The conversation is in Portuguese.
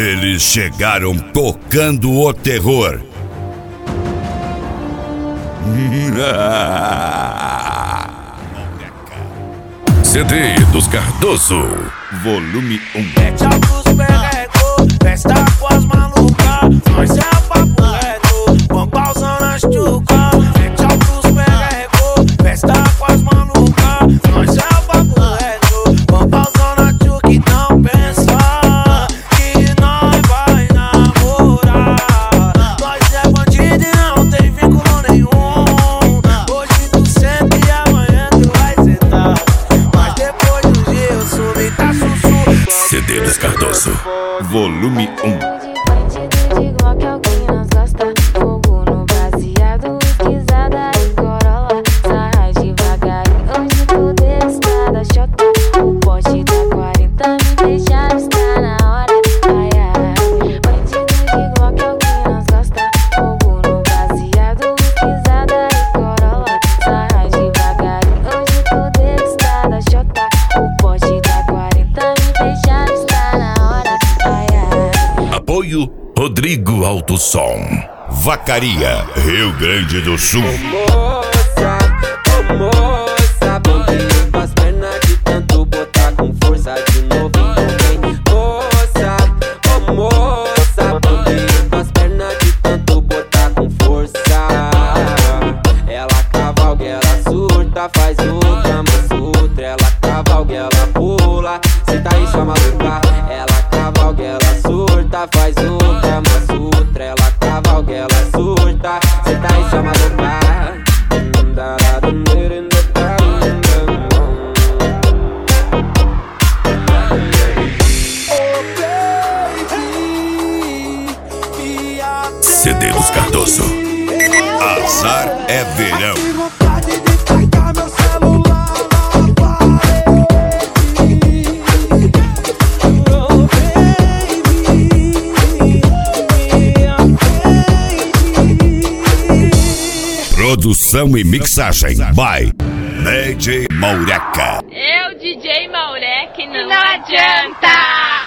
Eles chegaram tocando o terror. CD dos Cardoso, volume 1. Mete altos perregou, festa com as malucas. Nós é papo reto, vamos pausando as tchucas. Mete altos perregou, festa com as malucas. Nós é papo reto, vamos pausando as tchucas. E não pensa que nós vai namorar. Nós é bandido e não tem vínculo nenhum. Hoje tu senta e amanhã tu vai sentar. Mas depois do dia eu subi, tá sussurro. CD dos Cardoso, volume 1. Apoio Rodrigo Alto Som. Vacaria, Rio Grande do Sul. Moça, bambi com as pernas de tanto botar com força de novo. Moça, bambi com as pernas de tanto botar com força. Ela cavalga, ela surta, faz o Kama Sutra. Ela cavalga, ela pula, senta e chama lugar. Ela cavalga, ela surta, faz o Kama Sutra. Ela cavalga, ela surta, senta e chama lugar. CD dos Cardoso. Azar é verão. Produção e mixagem by DJ Maureca. DJ Maureca, não adianta!